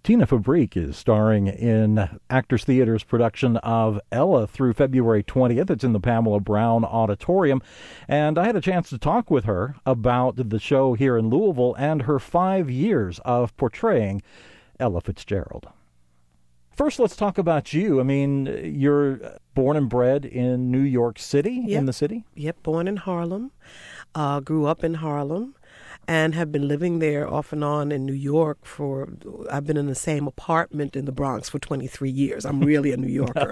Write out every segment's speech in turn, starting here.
Tina Fabrique is starring in Actors Theater's production of Ella through February 20th. It's in the Pamela Brown Auditorium. And I had a chance to talk with her about the show here in Louisville and her 5 years of portraying Ella Fitzgerald. First, let's talk about you. I mean, you're born and bred in New York City, Yep. in the city? Yep, born in Harlem, grew up in Harlem, and have been living there off and on in New York I've been in the same apartment in the Bronx for 23 years. I'm really a New Yorker.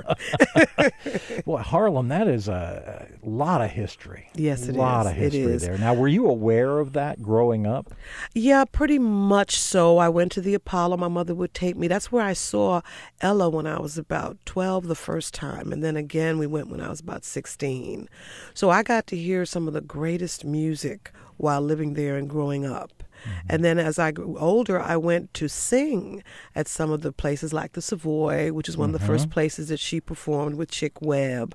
Boy, Harlem, that is a lot of history. Yes, it is. A lot of history there. Now, were you aware of that growing up? Yeah, pretty much so. I went to the Apollo. My mother would take me. That's where I saw Ella when I was about 12 the first time. And then again, we went when I was about 16. So I got to hear some of the greatest music while living there and growing up. And then as I grew older, I went to sing at some of the places like the Savoy, which is one of the first places that she performed with Chick Webb.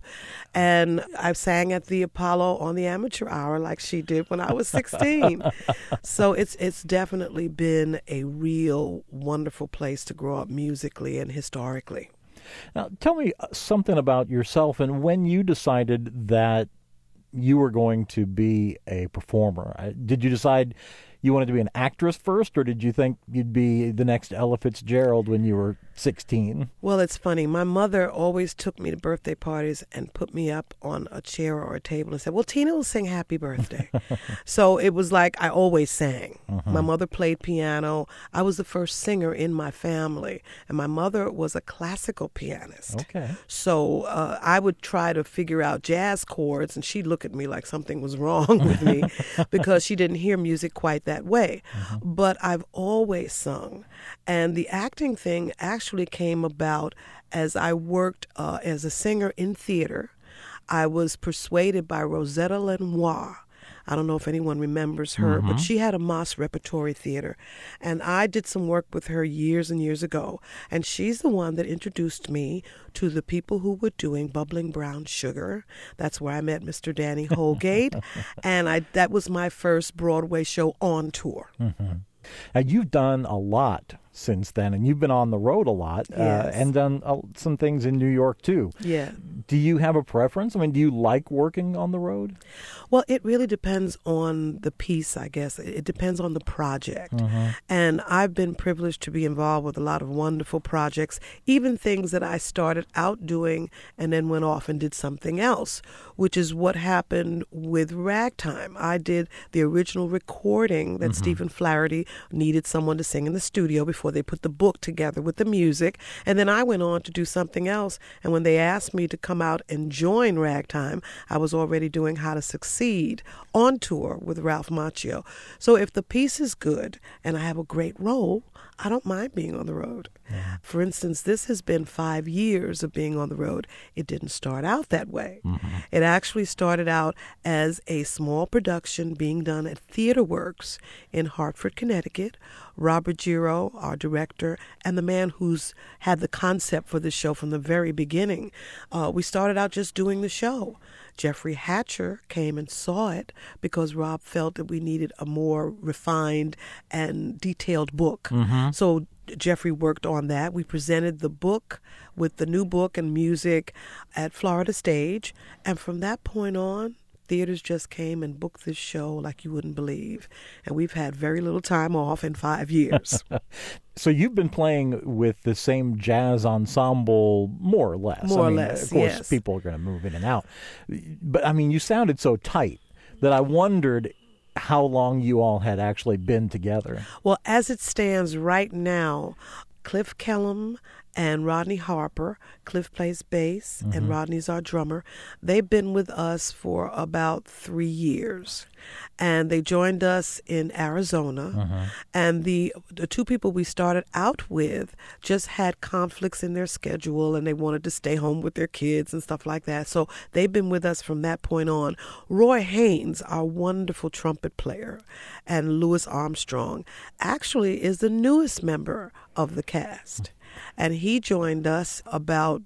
And I sang at the Apollo on the amateur hour like she did when I was 16. So it's definitely been a real wonderful place to grow up musically and historically. Now, tell me something about yourself and when you decided that you were going to be a performer. Did you decide you wanted to be an actress first, or did you think you'd be the next Ella Fitzgerald when you were 16? Well, it's funny. My mother always took me to birthday parties and put me up on a chair or a table and said, well, Tina will sing happy birthday. So it was like I always sang. My mother played piano. I was the first singer in my family, and my mother was a classical pianist. Okay. So I would try to figure out jazz chords, and she'd look at me like something was wrong with me because she didn't hear music quite that way. But I've always sung. And the acting thing actually came about as I worked as a singer in theater. I was persuaded by Rosetta Lenoir. I don't know if anyone remembers her, but she had a Moss Repertory Theater. And I did some work with her years and years ago. And she's the one that introduced me to the people who were doing Bubbling Brown Sugar. That's where I met Mr. Danny Holgate. And that was my first Broadway show on tour. Now, you've done a lot since then, and you've been on the road a lot and done some things in New York, too. Yeah. Do you have a preference? I mean, do you like working on the road? Well, it really depends on the piece, I guess. It depends on the project. And I've been privileged to be involved with a lot of wonderful projects, even things that I started out doing and then went off and did something else, which is what happened with Ragtime. I did the original recording that Stephen Flaherty needed someone to sing in the studio before they put the book together with the music. And then I went on to do something else. And when they asked me to come out and join Ragtime, I was already doing How to Succeed on tour with Ralph Macchio. So if the piece is good and I have a great role, I don't mind being on the road. For instance, this has been 5 years of being on the road. It didn't start out that way. It actually started out as a small production being done at Theater Works in Hartford, Connecticut. Robert Giro, our director, and the man who's had the concept for this show from the very beginning, we started out just doing the show. Jeffrey Hatcher came and saw it because Rob felt that we needed a more refined and detailed book. So Jeffrey worked on that. We presented the book with the new book and music at Florida Stage. And from that point on, theaters just came and booked this show like you wouldn't believe. And we've had very little time off in 5 years. So you've been playing with the same jazz ensemble, more or less. More or less, of course, yes. people are going to move in and out. But, I mean, you sounded so tight that I wondered how long you all had actually been together. Well, as it stands right now, Cliff Kellum and Rodney Harper. Cliff plays bass, and Rodney's our drummer. They've been with us for about 3 years. And they joined us in Arizona. And the two people we started out with just had conflicts in their schedule, and they wanted to stay home with their kids and stuff like that. So they've been with us from that point on. Roy Haynes, our wonderful trumpet player, and Louis Armstrong, actually is the newest member of the cast. And he joined us about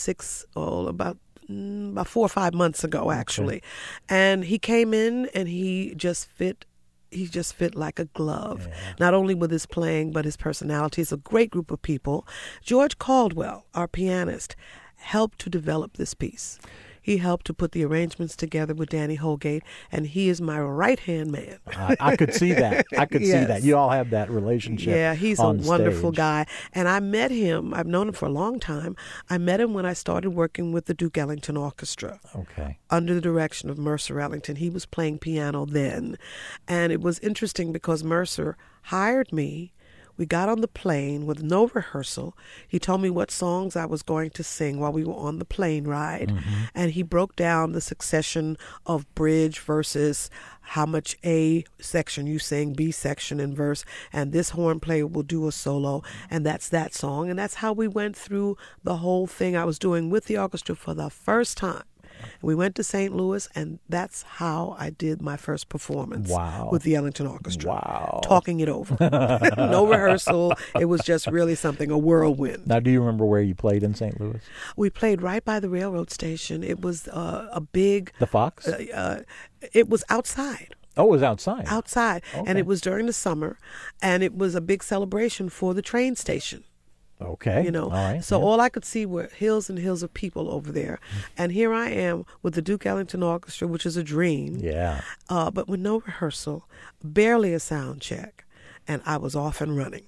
4 or 5 months ago, actually. And he came in and he just fit he just fit like a glove, Yeah. not only with his playing, but his personality. It's a great group of people. George Caldwell, our pianist, helped to develop this piece. He helped to put the arrangements together with Danny Holgate, and he is my right-hand man. I could see that. I could see Yes. that. You all have that relationship. Yeah, he's a on wonderful stage. guy. And I met him, I've known him for a long time. I met him when I started working with the Duke Ellington Orchestra Okay. under the direction of Mercer Ellington. He was playing piano then. And it was interesting because Mercer hired me. We got on the plane with no rehearsal. He told me what songs I was going to sing while we were on the plane ride. And he broke down the succession of bridge versus how much A section you sing, B section and verse, and this horn player will do a solo, and that's that song. And that's how we went through the whole thing I was doing with the orchestra for the first time. We went to St. Louis, and that's how I did my first performance Wow. with the Ellington Orchestra. Wow. Talking it over. No rehearsal. It was just really something, a whirlwind. Now, do you remember where you played in St. Louis? We played right by the railroad station. It was a big, The Fox? it was outside. Oh, it was outside. Outside. Okay. And it was during the summer, and it was a big celebration for the train station. Okay. You know, All right. so yeah. all I could see were hills and hills of people over there. And here I am with the Duke Ellington Orchestra, which is a dream, Yeah. but with no rehearsal, barely a sound check, and I was off and running.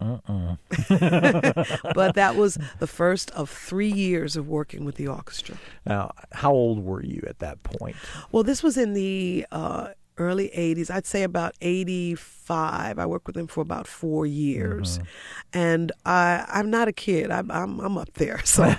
But that was the first of 3 years of working with the orchestra. Now, how old were you at that point? Well, this was in the early 80s. I'd say about 85. I worked with him for about 4 years. And I'm not a kid. I'm up there. So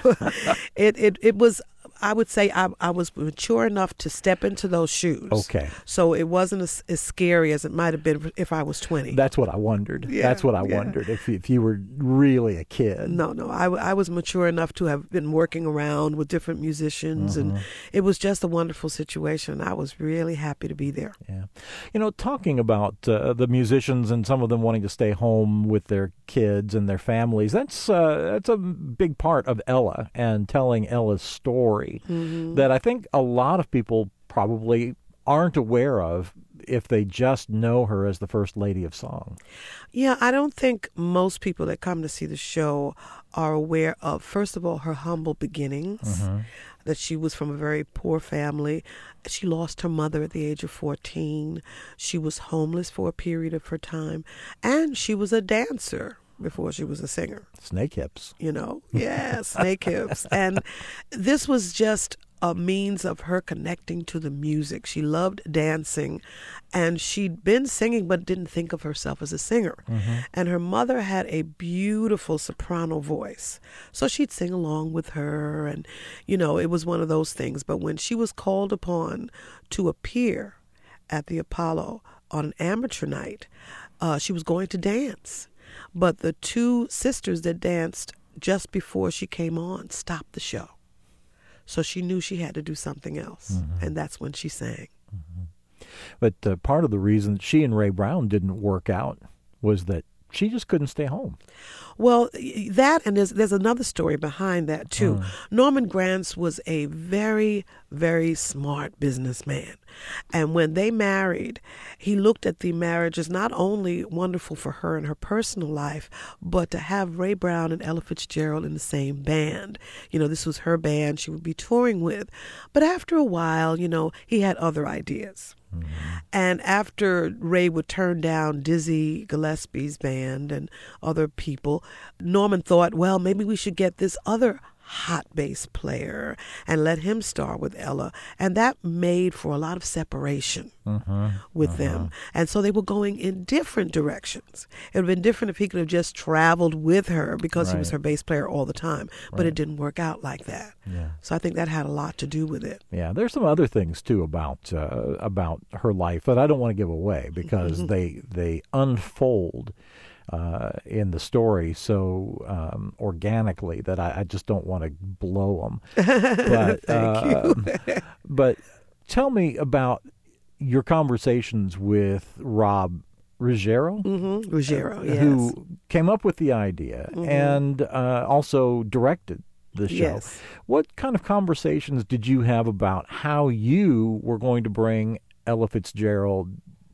it was, I would say I was mature enough to step into those shoes. Okay. So it wasn't as scary as it might have been if I was 20. That's what I wondered. Yeah, That's what I yeah. wondered, if you were really a kid. No, I was mature enough to have been working around with different musicians, and it was just a wonderful situation. I was really happy to be there. Yeah. You know, talking about the musicians and some of them wanting to stay home with their kids and their families, that's a big part of Ella and telling Ella's story that I think a lot of people probably aren't aware of if they just know her as the First Lady of Song. Yeah, I don't think most people that come to see the show are aware of, first of all, her humble beginnings, that she was from a very poor family. She lost her mother at the age of 14. She was homeless for a period of her time, and she was a dancer before she was a singer. Snake hips. You know, yeah, snake hips. And this was just a means of her connecting to the music. She loved dancing, and she'd been singing but didn't think of herself as a singer. And her mother had a beautiful soprano voice, so she'd sing along with her, and, you know, it was one of those things. But when she was called upon to appear at the Apollo on an amateur night, she was going to dance. But the two sisters that danced just before she came on stopped the show. So she knew she had to do something else, and that's when she sang. But part of the reason that she and Ray Brown didn't work out was that she just couldn't stay home. Well, that, and there's another story behind that, too. Norman Granz was a very, very smart businessman. And when they married, he looked at the marriage as not only wonderful for her in her personal life, but to have Ray Brown and Ella Fitzgerald in the same band. You know, this was her band she would be touring with. But after a while, you know, he had other ideas. And after Ray would turn down Dizzy Gillespie's band and other people, Norman thought, well, maybe we should get this other hot bass player and let him star with Ella. And that made for a lot of separation with them. And so they were going in different directions. It would have been different if he could have just traveled with her because he was her bass player all the time. But it didn't work out like that. Yeah. So I think that had a lot to do with it. Yeah, there's some other things too about her life that I don't want to give away because they unfold in the story so organically that I just don't want to blow them. But, Thank you. But tell me about your conversations with Rob Ruggiero, Ruggiero, yes. who came up with the idea and also directed the show. Yes. What kind of conversations did you have about how you were going to bring Ella Fitzgerald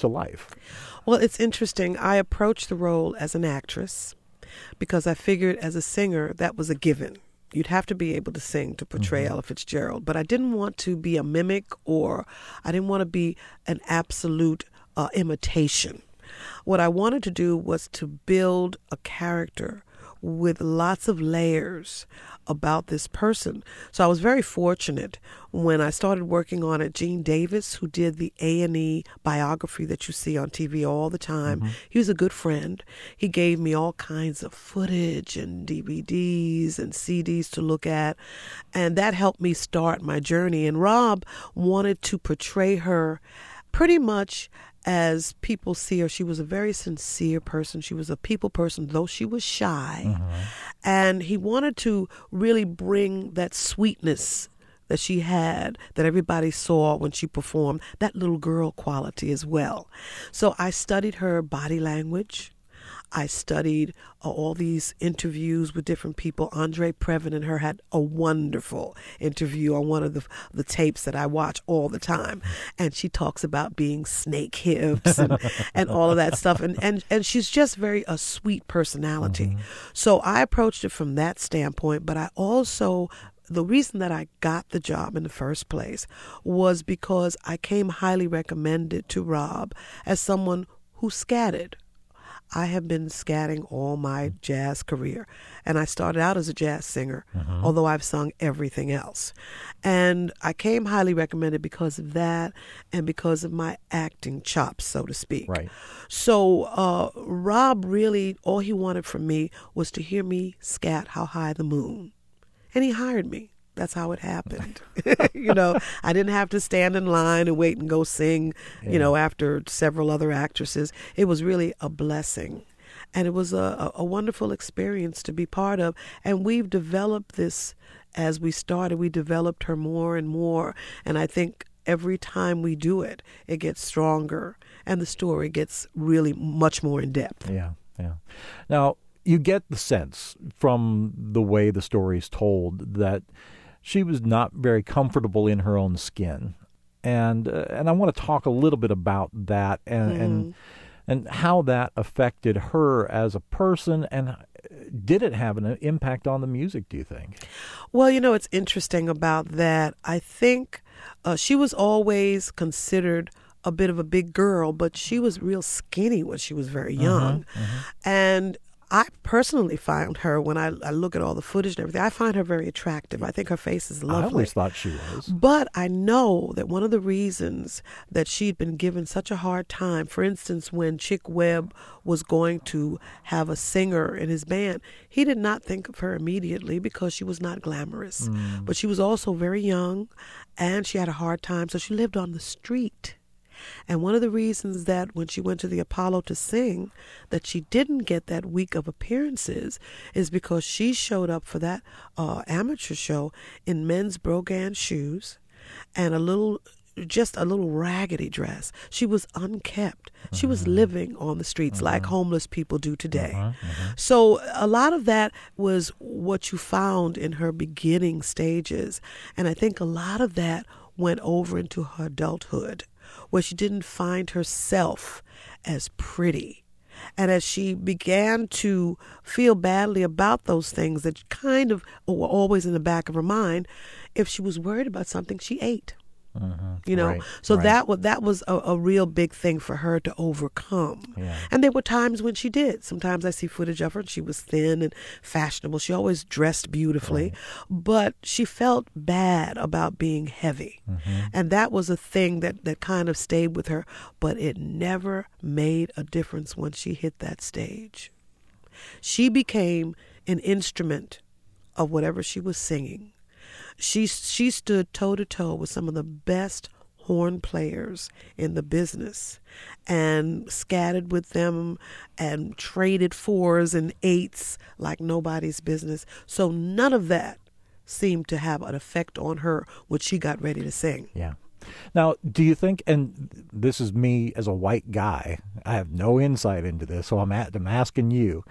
to life? Well, it's interesting. I approached the role as an actress because I figured as a singer that was a given. You'd have to be able to sing to portray Ella Fitzgerald. But I didn't want to be a mimic, or I didn't want to be an absolute imitation. What I wanted to do was to build a character with lots of layers about this person. So I was very fortunate when I started working on it. Gene Davis, who did the A&E biography that you see on TV all the time, he was a good friend. He gave me all kinds of footage and DVDs and CDs to look at, and that helped me start my journey. And Rob wanted to portray her pretty much as people see her. She was a very sincere person. She was a people person, though she was shy. And he wanted to really bring that sweetness that she had, that everybody saw when she performed, that little girl quality as well. So I studied her body language. I studied all these interviews with different people. Andre Previn and her had a wonderful interview on one of the tapes that I watch all the time. And she talks about being snake hips and all of that stuff. And she's just a sweet personality. So I approached it from that standpoint. But I also, the reason that I got the job in the first place was because I came highly recommended to Rob as someone who scattered. I have been scatting all my jazz career, and I started out as a jazz singer, although I've sung everything else. And I came highly recommended because of that and because of my acting chops, so to speak. Right. So Rob really, all he wanted from me was to hear me scat How High the Moon, and he hired me. That's how it happened. I didn't have to stand in line and wait and go sing, after several other actresses. It was really a blessing. And it was a wonderful experience to be part of. And we've developed this as we started. We developed her more and more. And I think every time we do it, it gets stronger. And the story gets really much more in depth. Yeah. Now, you get the sense from the way the story is told that she was not very comfortable in her own skin, and I want to talk a little bit about that and how that affected her as a person, and did it have an impact on the music, do you think? Well, it's interesting about that. I think she was always considered a bit of a big girl, but she was real skinny when she was very young, and I personally found her, when I look at all the footage and everything, I find her very attractive. I think her face is lovely. I always thought she was. But I know that one of the reasons that she'd been given such a hard time, for instance, when Chick Webb was going to have a singer in his band, he did not think of her immediately because she was not glamorous. But she was also very young, and she had a hard time, so she lived on the street. And one of the reasons that when she went to the Apollo to sing, that she didn't get that week of appearances is because she showed up for that amateur show in men's Brogan shoes and just a little raggedy dress. She was unkept. She was living on the streets like homeless people do today. So a lot of that was what you found in her beginning stages. And I think a lot of that went over into her adulthood, where she didn't find herself as pretty. And as she began to feel badly about those things that kind of were always in the back of her mind, if she was worried about something, she ate. Right. So that was a real big thing for her to overcome. Yeah. And there were times when she did. Sometimes I see footage of her and she was thin and fashionable. She always dressed beautifully, but she felt bad about being heavy. And that was a thing that kind of stayed with her, but it never made a difference when she hit that stage. She became an instrument of whatever she was singing. She stood toe-to-toe with some of the best horn players in the business and scattered with them and traded 4s and 8s like nobody's business. So none of that seemed to have an effect on her when she got ready to sing. Yeah. Now, do you think, and this is me as a white guy, I have no insight into this, so I'm asking you,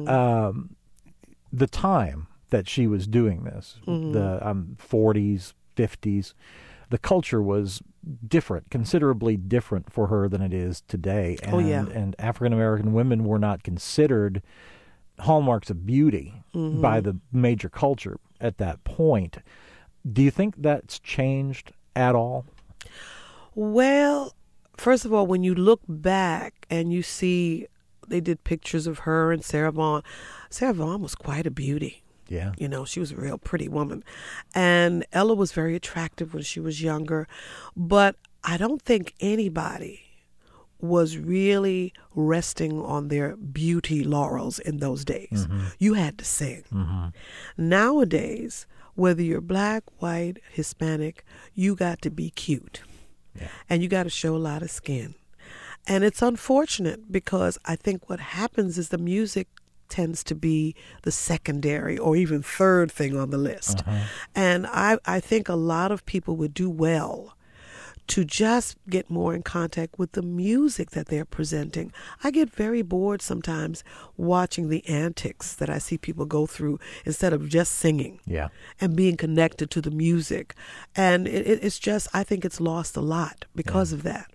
the time that she was doing this, the 40s, 50s, the culture was different, considerably different for her than it is today. And, and African American women were not considered hallmarks of beauty by the major culture at that point. Do you think that's changed at all? Well, first of all, when you look back and you see they did pictures of her and Sarah Vaughan was quite a beauty. Yeah. You know, she was a real pretty woman. And Ella was very attractive when she was younger. But I don't think anybody was really resting on their beauty laurels in those days. You had to sing. Nowadays, whether you're black, white, Hispanic, you got to be cute. Yeah. And you got to show a lot of skin. And it's unfortunate because I think what happens is the music tends to be the secondary or even third thing on the list. And I think a lot of people would do well to just get more in contact with the music that they're presenting. I get very bored sometimes watching the antics that I see people go through instead of just singing and being connected to the music. And it's just, I think it's lost a lot because of that.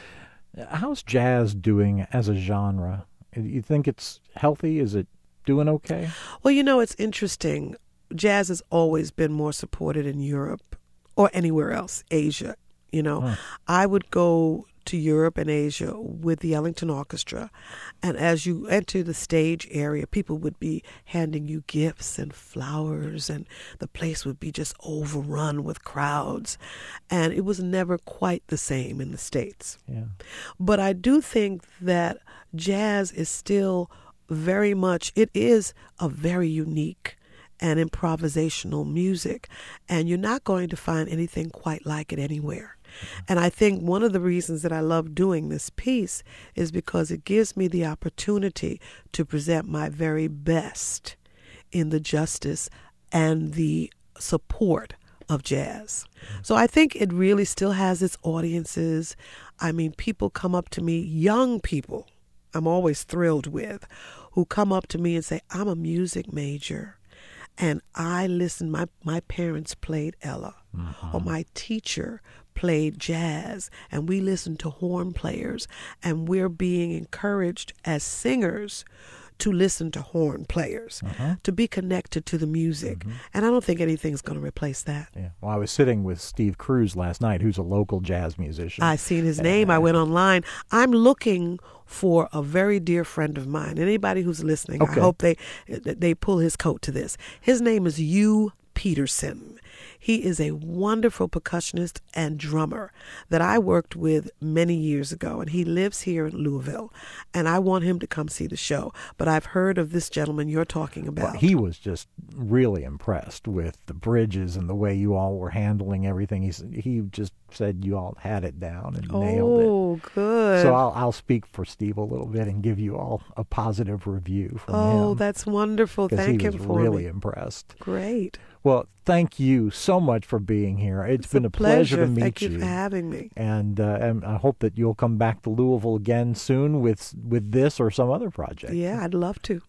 How's jazz doing as a genre? You think it's healthy? Is it doing okay? Well, you know, it's interesting. Jazz has always been more supported in Europe or anywhere else, Asia. You know, I would go to Europe and Asia with the Ellington Orchestra, and as you enter the stage area, people would be handing you gifts and flowers, and the place would be just overrun with crowds, and it was never quite the same in the States. Yeah. But I do think that jazz is still very much, it is a very unique and improvisational music, and you're not going to find anything quite like it anywhere. And I think one of the reasons that I love doing this piece is because it gives me the opportunity to present my very best in the justice and the support of jazz. So I think it really still has its audiences. I mean, people come up to me, young people, I'm always thrilled with, who come up to me and say, I'm a music major. And I listened, my parents played Ella, or my teacher played jazz, and we listened to horn players, and we're being encouraged as singers to listen to horn players, to be connected to the music. And I don't think anything's going to replace that. Yeah. Well, I was sitting with Steve Cruz last night, who's a local jazz musician. I seen his name. I went online. I'm looking for a very dear friend of mine. Anybody who's listening, I hope they pull his coat to this. His name is Hugh Peterson. He is a wonderful percussionist and drummer that I worked with many years ago, and he lives here in Louisville, and I want him to come see the show. But I've heard of this gentleman you're talking about. Well, he was just really impressed with the bridges and the way you all were handling everything. He just said you all had it down and nailed it. Oh, good. So I'll speak for Steve a little bit and give you all a positive review from him. Oh, that's wonderful. Thank him for me. He was really impressed. Great. Well, thank you so much for being here. It's been a pleasure to meet you. Thank you for having me. And I hope that you'll come back to Louisville again soon with this or some other project. Yeah, I'd love to.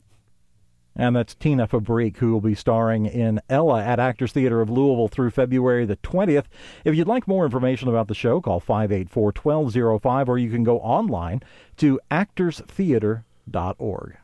And that's Tina Fabrique, who will be starring in Ella at Actors Theater of Louisville through February the 20th. If you'd like more information about the show, call 584-1205, or you can go online to actorstheater.org.